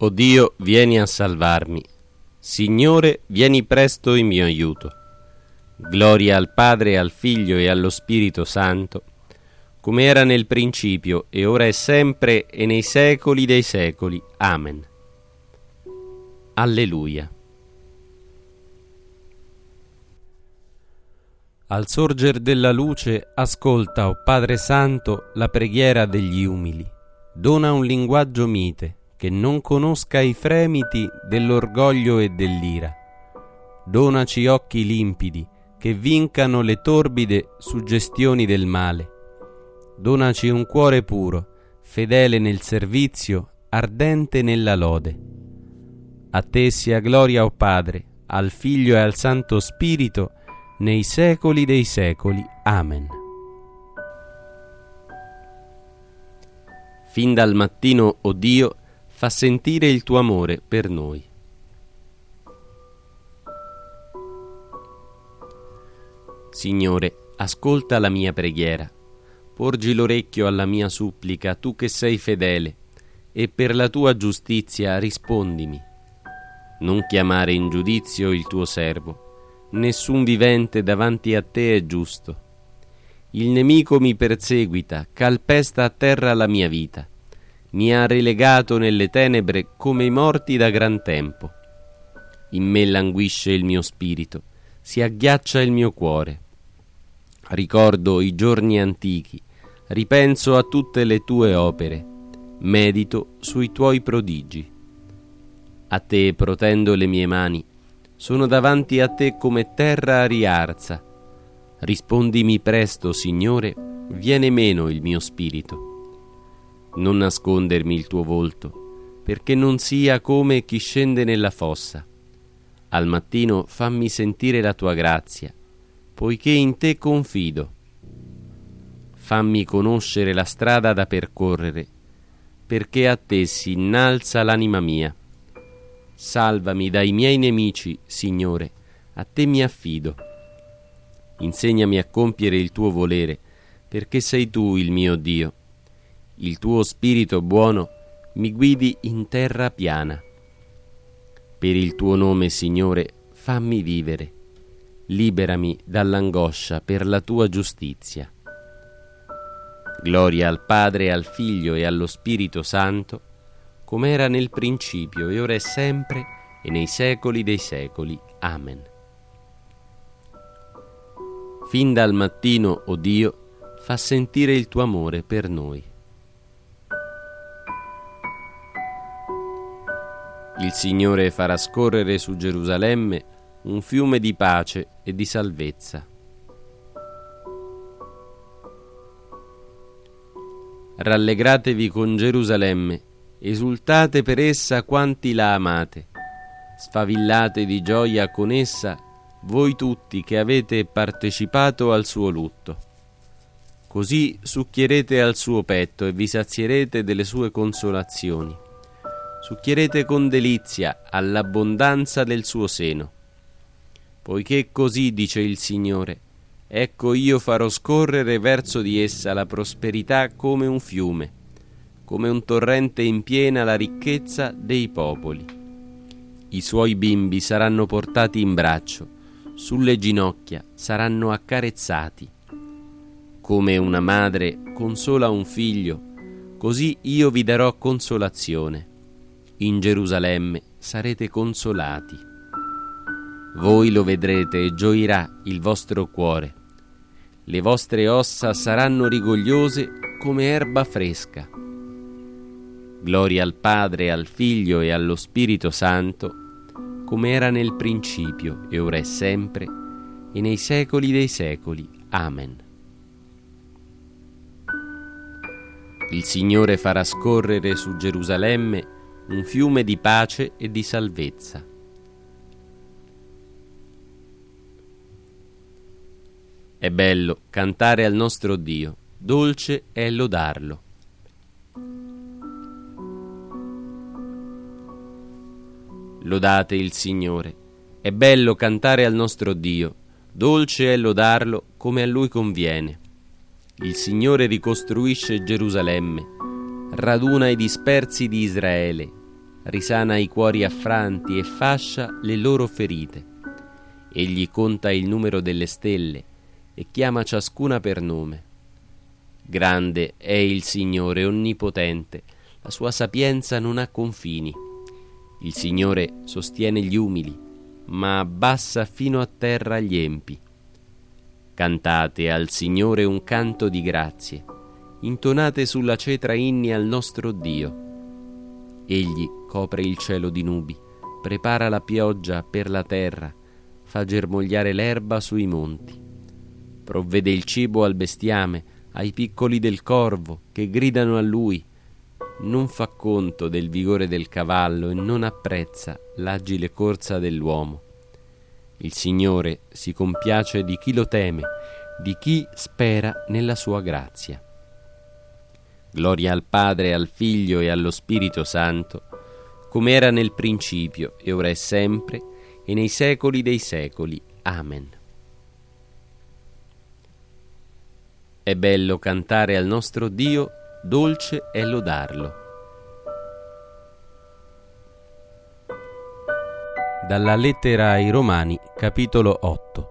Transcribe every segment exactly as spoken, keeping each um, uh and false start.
O Dio, vieni a salvarmi. Signore, vieni presto in mio aiuto. Gloria al Padre, al Figlio e allo Spirito Santo, come era nel principio, e ora e sempre, e nei secoli dei secoli. Amen. Alleluia. Al sorger della luce, ascolta, o Padre Santo, la preghiera degli umili. Dona un linguaggio mite, che non conosca i fremiti dell'orgoglio e dell'ira. Donaci occhi limpidi, che vincano le torbide suggestioni del male. Donaci un cuore puro, fedele nel servizio, ardente nella lode. A te sia gloria, o Padre, al Figlio e al Santo Spirito, nei secoli dei secoli. Amen. Fin dal mattino, o Dio, fa sentire il tuo amore per noi. Signore, ascolta la mia preghiera, porgi l'orecchio alla mia supplica, tu che sei fedele, e per la tua giustizia rispondimi. Non chiamare in giudizio il tuo servo, nessun vivente davanti a te è giusto. Il nemico mi perseguita, calpesta a terra la mia vita, mi ha relegato nelle tenebre come i morti da gran tempo. In me languisce il mio spirito, si agghiaccia il mio cuore. Ricordo i giorni antichi, ripenso a tutte le tue opere, medito sui tuoi prodigi. A te protendo le mie mani, sono davanti a te come terra a riarza. Rispondimi presto, Signore, viene meno il mio spirito. Non nascondermi il tuo volto, perché non sia come chi scende nella fossa. Al mattino fammi sentire la tua grazia, poiché in te confido. Fammi conoscere la strada da percorrere, perché a te si innalza l'anima mia. Salvami dai miei nemici, Signore, a te mi affido. Insegnami a compiere il tuo volere, perché sei tu il mio Dio. Il tuo Spirito buono mi guidi in terra piana. Per il tuo nome, Signore, fammi vivere. Liberami dall'angoscia per la tua giustizia. Gloria al Padre, al Figlio e allo Spirito Santo, come era nel principio, e ora e sempre, e nei secoli dei secoli. Amen. Fin dal mattino, o Dio, fa sentire il tuo amore per noi. Il Signore farà scorrere su Gerusalemme un fiume di pace e di salvezza. Rallegratevi con Gerusalemme, esultate per essa quanti la amate. Sfavillate di gioia con essa voi tutti che avete partecipato al suo lutto. Così succhierete al suo petto e vi sazierete delle sue consolazioni. Succhierete con delizia all'abbondanza del suo seno. Poiché così dice il Signore, ecco io farò scorrere verso di essa la prosperità come un fiume, come un torrente in piena la ricchezza dei popoli. I suoi bimbi saranno portati in braccio, sulle ginocchia saranno accarezzati. Come una madre consola un figlio, così io vi darò consolazione. In Gerusalemme sarete consolati. Voi lo vedrete e gioirà il vostro cuore. Le vostre ossa saranno rigogliose come erba fresca. Gloria al Padre, al Figlio e allo Spirito Santo, come era nel principio, e ora e sempre, e nei secoli dei secoli. Amen. Il Signore farà scorrere su Gerusalemme un fiume di pace e di salvezza. È bello cantare al nostro Dio, dolce è lodarlo. Lodate il Signore, è bello cantare al nostro Dio, dolce è lodarlo come a Lui conviene. Il Signore ricostruisce Gerusalemme, raduna i dispersi di Israele, risana i cuori affranti e fascia le loro ferite. Egli conta il numero delle stelle e chiama ciascuna per nome. Grande è il Signore onnipotente, la sua sapienza non ha confini. Il Signore sostiene gli umili, ma abbassa fino a terra gli empi. Cantate al Signore un canto di grazie, intonate sulla cetra inni al nostro Dio. Egli copre il cielo di nubi, prepara la pioggia per la terra, fa germogliare l'erba sui monti. Provvede il cibo al bestiame, ai piccoli del corvo che gridano a lui. Non fa conto del vigore del cavallo e non apprezza l'agile corsa dell'uomo. Il Signore si compiace di chi lo teme, di chi spera nella sua grazia. Gloria al Padre, al Figlio e allo Spirito Santo, come era nel principio, e ora è sempre, e nei secoli dei secoli. Amen. È bello cantare al nostro Dio, dolce è lodarlo. Dalla lettera ai Romani, capitolo otto.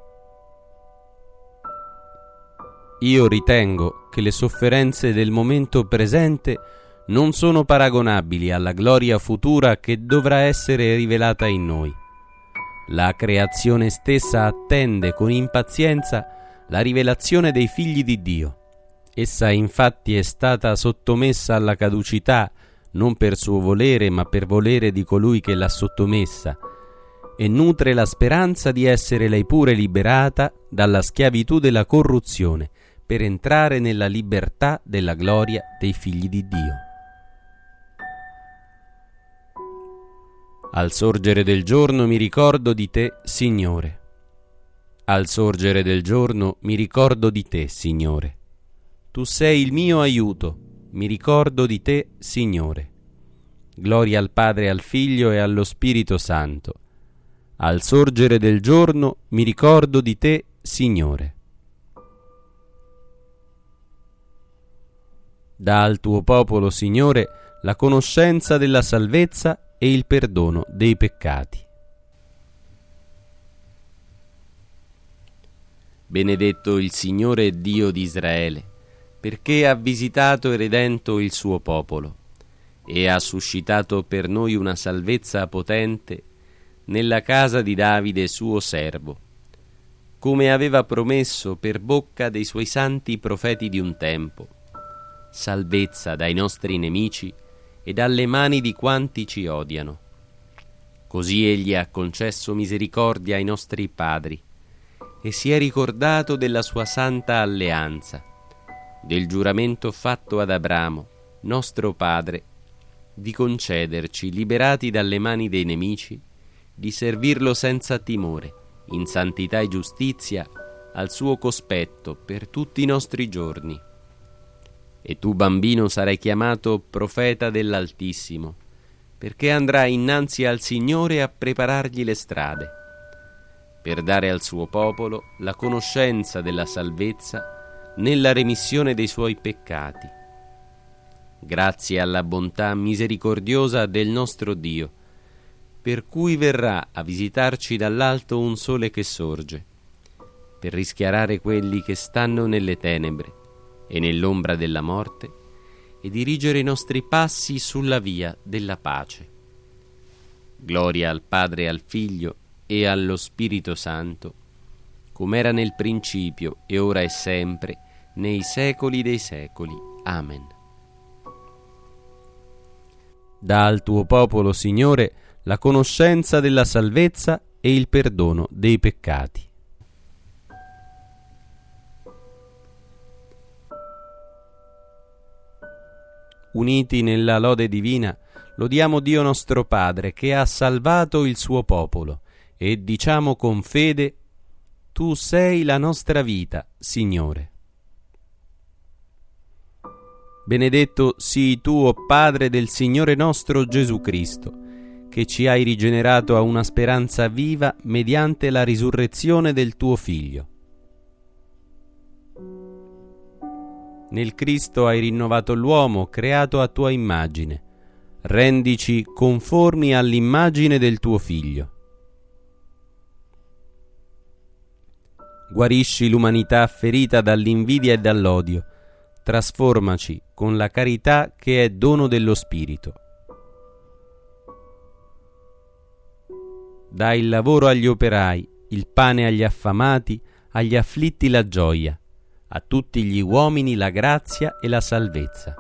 Io ritengo che le sofferenze del momento presente non sono paragonabili alla gloria futura che dovrà essere rivelata in noi. La creazione stessa attende con impazienza la rivelazione dei figli di Dio. Essa infatti è stata sottomessa alla caducità, non per suo volere, ma per volere di colui che l'ha sottomessa, e nutre la speranza di essere lei pure liberata dalla schiavitù della corruzione, per entrare nella libertà della gloria dei figli di Dio. Al sorgere del giorno mi ricordo di te, Signore. Al sorgere del giorno mi ricordo di te, Signore. Tu sei il mio aiuto, mi ricordo di te, Signore. Gloria al Padre, al Figlio e allo Spirito Santo. Al sorgere del giorno mi ricordo di te, Signore. Dà al tuo popolo, Signore, la conoscenza della salvezza e il perdono dei peccati. Benedetto il Signore Dio di Israele, perché ha visitato e redento il suo popolo e ha suscitato per noi una salvezza potente nella casa di Davide suo servo, come aveva promesso per bocca dei suoi santi profeti di un tempo, salvezza dai nostri nemici e dalle mani di quanti ci odiano. Così egli ha concesso misericordia ai nostri padri e si è ricordato della sua santa alleanza, del giuramento fatto ad Abramo, nostro padre, di concederci, liberati dalle mani dei nemici, di servirlo senza timore, in santità e giustizia, al suo cospetto per tutti i nostri giorni. E tu, bambino, sarai chiamato profeta dell'Altissimo, perché andrai innanzi al Signore a preparargli le strade, per dare al suo popolo la conoscenza della salvezza nella remissione dei suoi peccati. Grazie alla bontà misericordiosa del nostro Dio, per cui verrà a visitarci dall'alto un sole che sorge, per rischiarare quelli che stanno nelle tenebre e nell'ombra della morte, e dirigere i nostri passi sulla via della pace. Gloria al Padre, al Figlio e allo Spirito Santo, come era nel principio e ora e sempre, nei secoli dei secoli. Amen. Dà al tuo popolo, Signore, la conoscenza della salvezza e il perdono dei peccati. Uniti nella lode divina, lodiamo Dio nostro Padre, che ha salvato il suo popolo, e diciamo con fede: Tu sei la nostra vita, Signore. Benedetto sii tu, o Padre del Signore nostro Gesù Cristo, che ci hai rigenerato a una speranza viva mediante la risurrezione del tuo Figlio. Nel Cristo hai rinnovato l'uomo, creato a tua immagine, rendici conformi all'immagine del tuo Figlio. Guarisci l'umanità ferita dall'invidia e dall'odio, trasformaci con la carità che è dono dello Spirito. Dai il lavoro agli operai, il pane agli affamati, agli afflitti la gioia, a tutti gli uomini la grazia e la salvezza.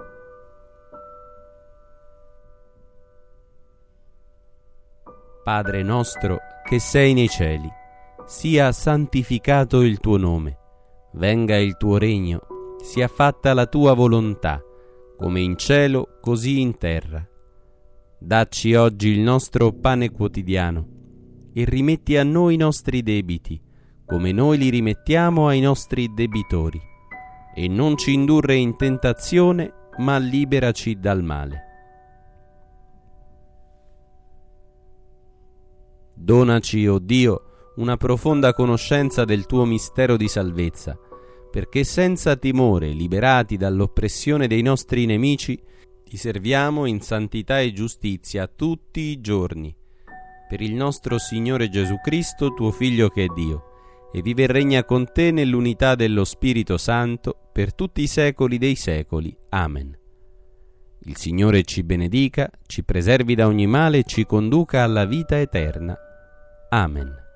Padre nostro che sei nei cieli, sia santificato il tuo nome, venga il tuo regno, sia fatta la tua volontà, come in cielo così in terra. Dacci oggi il nostro pane quotidiano e rimetti a noi i nostri debiti, come noi li rimettiamo ai nostri debitori, e non ci indurre in tentazione, ma liberaci dal male. Donaci, o Dio, una profonda conoscenza del tuo mistero di salvezza, perché senza timore, liberati dall'oppressione dei nostri nemici, ti serviamo in santità e giustizia tutti i giorni. Per il nostro Signore Gesù Cristo, tuo Figlio che è Dio, e vive e regna con te nell'unità dello Spirito Santo per tutti i secoli dei secoli. Amen. Il Signore ci benedica, ci preservi da ogni male e ci conduca alla vita eterna. Amen.